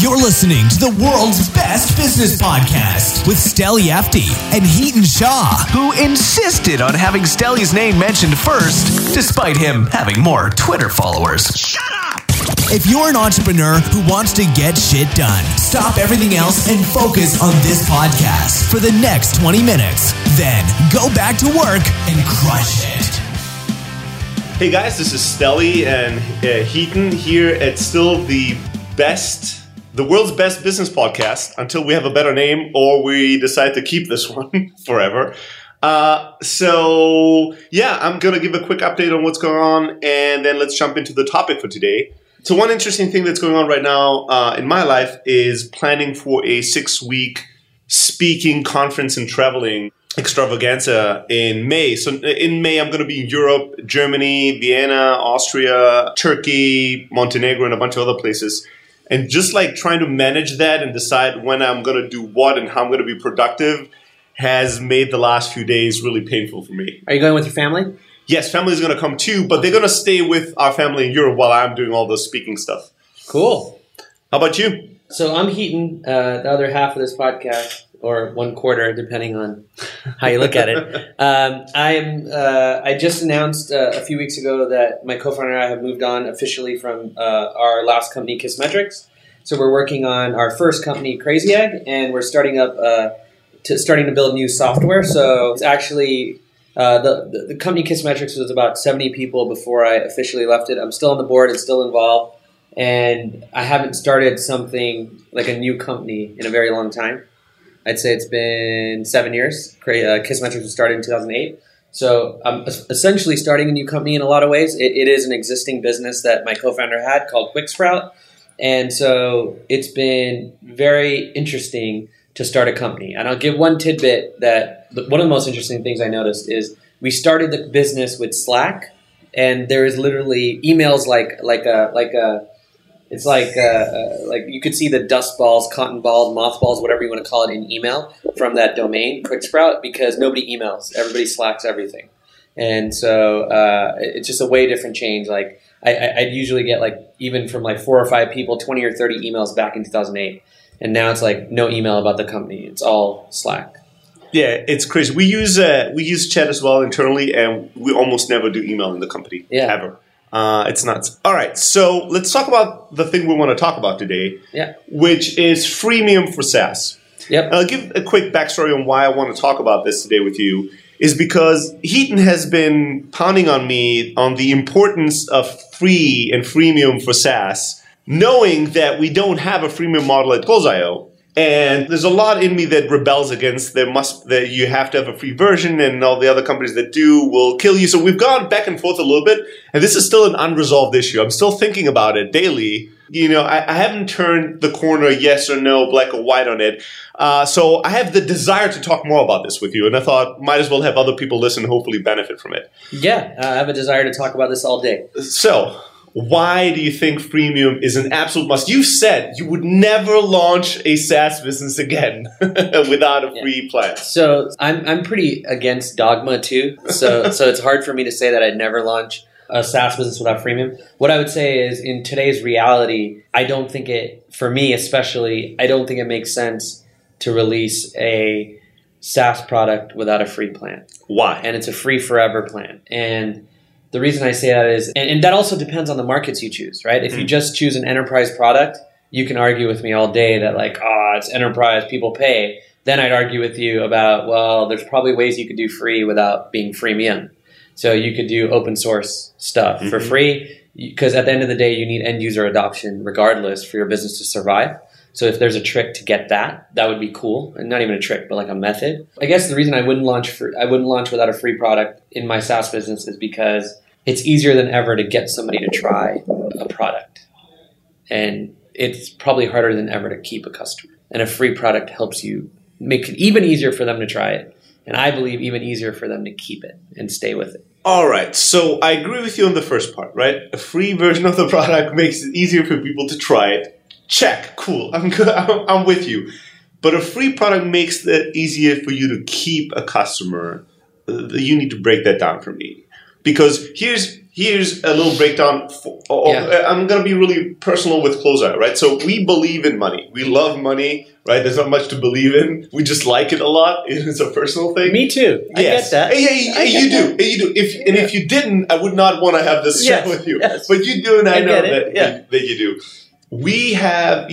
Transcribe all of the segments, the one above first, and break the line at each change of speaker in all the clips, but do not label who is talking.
You're listening to the world's best business podcast with Steli Efti and Heaton Shaw, who insisted on having Steli's name mentioned first, despite him having more Twitter followers. Shut up! If you're an entrepreneur who wants to get shit done, stop everything else and focus on this podcast for the next 20 minutes. Then go back to work and crush it.
Hey guys, this is Steli and Heaton here at still the world's best business podcast until we have a better name or we decide to keep this one forever. So I'm going to give a quick update on what's going on and then let's jump into the topic for today. So one interesting thing that's going on right now in my life is planning for a 6-week speaking, conference, and traveling extravaganza in May. So in May, I'm going to be in Europe, Germany, Vienna, Austria, Turkey, Montenegro, and a bunch of other places. And just like trying to manage that and decide when I'm going to do what and how I'm going to be productive has made the last few days really painful for me.
Are you going with your family?
Yes, family is going to come too, but they're going to stay with our family in Europe while I'm doing all the speaking stuff.
Cool.
How about you?
So I'm Heaton, the other half of this podcast, or 1/4, depending on how you look at it. I just announced a few weeks ago that my co-founder and I have moved on officially from our last company, Kissmetrics. So we're working on our first company, Crazy Egg, and we're starting to build new software. So it's actually the company Kissmetrics was about 70 people before I officially left it. I'm still on the board and still involved, and I haven't started something like a new company in a very long time. I'd say it's been 7 years. Kissmetrics was started in 2008. So I'm essentially starting a new company in a lot of ways. It is an existing business that my co-founder had called QuickSprout. And so it's been very interesting to start a company. And I'll give one tidbit that one of the most interesting things I noticed is we started the business with Slack, and there is literally emails like you could see the dust balls, cotton balls, mothballs, whatever you want to call it in email from that domain, QuickSprout, because nobody emails. Everybody Slacks everything. And so it's just a way different change. Like I'd usually get even from 4 or 5 people, 20 or 30 emails back in 2008. And now it's no email about the company. It's all Slack.
Yeah, it's crazy. We use chat as well internally, and we almost never do email in the company ever. It's nuts. All right, so let's talk about the thing we want to talk about today, which is freemium for SaaS.
Yep.
I'll give a quick backstory on why I want to talk about this today with you, is because Heaton has been pounding on me on the importance of free and freemium for SaaS, knowing that we don't have a freemium model at Close.io. And there's a lot in me that rebels against that you have to have a free version, and all the other companies that do will kill you. So we've gone back and forth a little bit, and this is still an unresolved issue. I'm still thinking about it daily. I haven't turned the corner yes or no, black or white on it. So I have the desire to talk more about this with you, and I thought might as well have other people listen and hopefully benefit from it.
Yeah, I have a desire to talk about this all day.
So why do you think freemium is an absolute must? You said you would never launch a SaaS business again without a free plan.
So I'm pretty against dogma too. So it's hard for me to say that I'd never launch a SaaS business without freemium. What I would say is in today's reality, for me especially, I don't think it makes sense to release a SaaS product without a free plan.
Why?
And it's a free forever plan. And the reason I say that is, and that also depends on the markets you choose, right? If you just choose an enterprise product, you can argue with me all day that it's enterprise, people pay. Then I'd argue with you about, well, there's probably ways you could do free without being freemium. So you could do open source stuff for free, because at the end of the day, you need end user adoption regardless for your business to survive. So if there's a trick to get that would be cool. And not even a trick, but a method. I guess the reason I wouldn't launch without a free product in my SaaS business is because it's easier than ever to get somebody to try a product. And it's probably harder than ever to keep a customer. And a free product helps you make it even easier for them to try it. And I believe even easier for them to keep it and stay with it.
All right. So I agree with you on the first part, right? A free version of the product makes it easier for people to try it. Check. Cool. I'm good. I'm with you. But a free product makes it easier for you to keep a customer. You need to break that down for me. Because here's here's a little breakdown. I'm going to be really personal with Closeout, right? So we believe in money. We love money, right? There's not much to believe in. We just like it a lot. It's a personal thing.
Me too. I get that.
You do. If you didn't, I would not want to have this chat with you.
Yes.
But you do, and I know that you do. We have,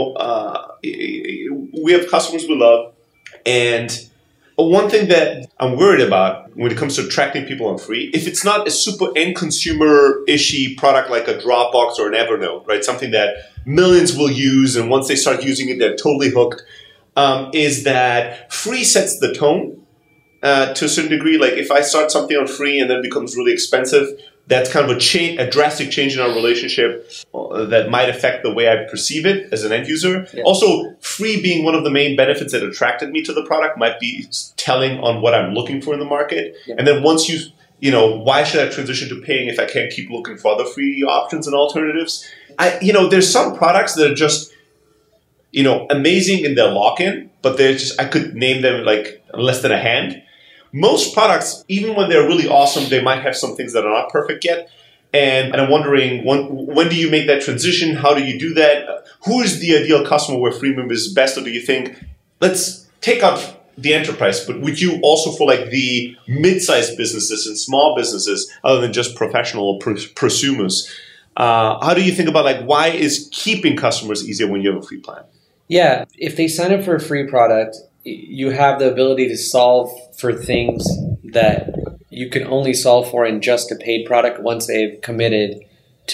we have customers we love, and one thing that I'm worried about when it comes to attracting people on free, if it's not a super end consumer-ishy product like a Dropbox or an Evernote, right? Something that millions will use, and once they start using it, they're totally hooked, is that free sets the tone to a certain degree. Like if I start something on free and then it becomes really expensive, that's kind of a drastic change in our relationship that might affect the way I perceive it as an end user. Yeah. Also, free being one of the main benefits that attracted me to the product might be telling on what I'm looking for in the market. Yeah. And then once why should I transition to paying if I can't keep looking for other free options and alternatives? There's some products that are just, amazing in their lock-in, but they're just, I could name them like less than a hand. Most products, even when they're really awesome, they might have some things that are not perfect yet. And I'm wondering, when do you make that transition? How do you do that? Who is the ideal customer where freemium is best? Or do you think, let's take out the enterprise, but would you also for like the mid-sized businesses and small businesses, other than just professional prosumers, how do you think about like why is keeping customers easier when you have a free plan?
Yeah, if they sign up for a free product, you have the ability to solve for things that you can only solve for in just a paid product once they've committed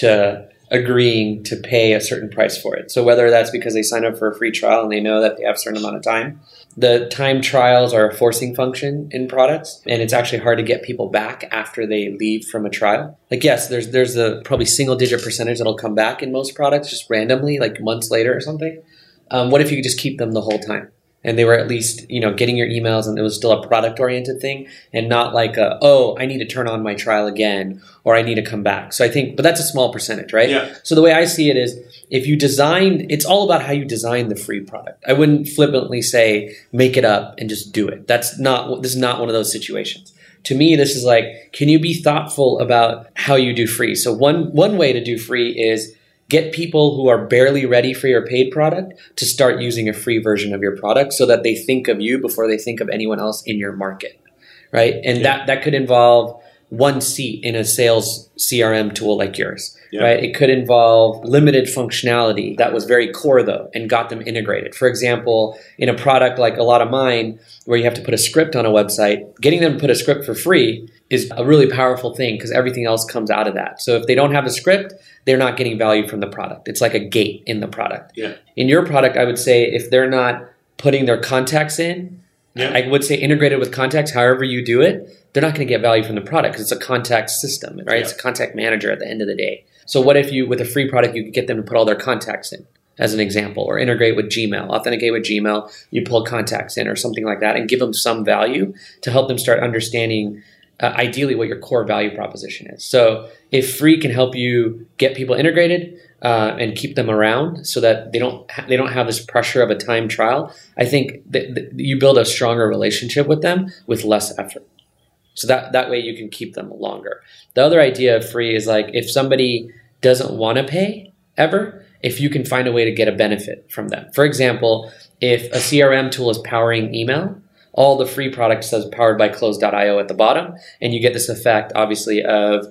to agreeing to pay a certain price for it. So whether that's because they sign up for a free trial and they know that they have a certain amount of time. The time trials are a forcing function in products, and it's actually hard to get people back after they leave from a trial. Like, yes, there's a probably single-digit percentage that'll come back in most products just randomly, like months later or something. What if you could just keep them the whole time? And they were at least, getting your emails, and it was still a product-oriented thing, and not like I need to turn on my trial again, or I need to come back. So I think, but that's a small percentage, right?
Yeah.
So the way I see it is, if you it's all about how you design the free product. I wouldn't flippantly say, make it up and just do it. This is not one of those situations. To me, this is like, can you be thoughtful about how you do free? So one way to do free is get people who are barely ready for your paid product to start using a free version of your product so that they think of you before they think of anyone else in your market, right? And that could involve one seat in a sales CRM tool like yours, right? It could involve limited functionality that was very core though and got them integrated. For example, in a product like a lot of mine where you have to put a script on a website, getting them to put a script for free is a really powerful thing because everything else comes out of that. So if they don't have a script, they're not getting value from the product. It's like a gate in the product.
Yeah.
In your product, I would say if they're not putting their contacts in, I would say integrated with contacts, however you do it, they're not going to get value from the product because it's a contact system, right? It's a contact manager at the end of the day. So what if with a free product, you could get them to put all their contacts in, as an example, or integrate with Gmail, authenticate with Gmail, you pull contacts in or something like that and give them some value to help them start understanding ideally what your core value proposition is. So if free can help you get people integrated and keep them around so that they don't have this pressure of a time trial, I think that you build a stronger relationship with them with less effort. So that way you can keep them longer. The other idea of free is like if somebody doesn't want to pay ever, if you can find a way to get a benefit from them. For example, if a CRM tool is powering email, all the free product says powered by Close.io at the bottom, and you get this effect, obviously, of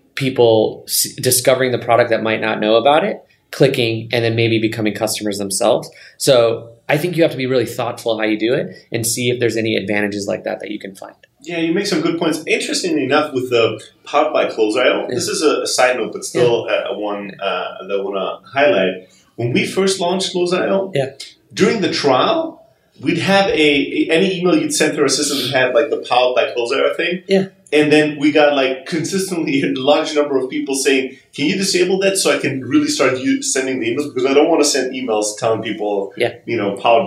people discovering the product that might not know about it, clicking, and then maybe becoming customers themselves. So I think you have to be really thoughtful how you do it and see if there's any advantages like that you can find.
Yeah, you make some good points. Interestingly enough, with the powered by Close.io, this is a side note, but still one that I want to highlight. When we first launched Close.io, during the trial, we'd have any email you'd send through our system would have like the powered by Close.io thing.
Yeah.
And then we got like consistently a large number of people saying, can you disable that so I can really start sending the emails? Because I don't want to send emails telling people, powered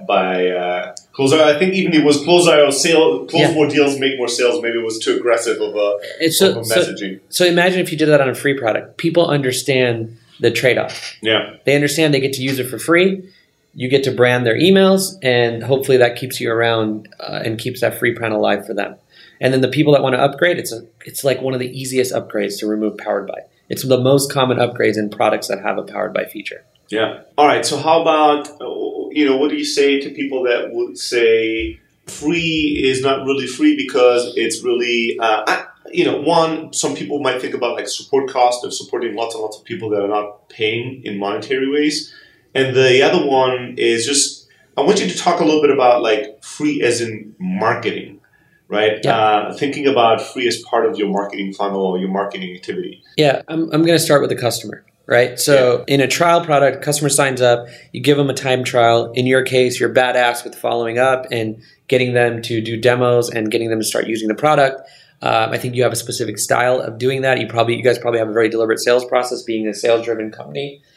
by Close.io. I think even it was Close.io close more deals, make more sales. Maybe it was too aggressive of a messaging.
So imagine if you did that on a free product. People understand the trade-off.
Yeah.
They understand they get to use it for free. You get to brand their emails, and hopefully that keeps you around and keeps that free plan alive for them. And then the people that want to upgrade, it's like one of the easiest upgrades to remove Powered By. It's the most common upgrades in products that have a Powered By feature.
Yeah. All right. So how about, what do you say to people that would say free is not really free because it's really, some people might think about like support cost of supporting lots and lots of people that are not paying in monetary ways. And the other one is just, I want you to talk a little bit about like free as in marketing, right?
Yeah.
Thinking about free as part of your marketing funnel or your marketing activity.
Yeah, I'm going to start with the customer, right? So in a trial product, customer signs up, you give them a time trial. In your case, you're badass with following up and getting them to do demos and getting them to start using the product. I think you have a specific style of doing that. You guys probably have a very deliberate sales process, being a sales-driven company.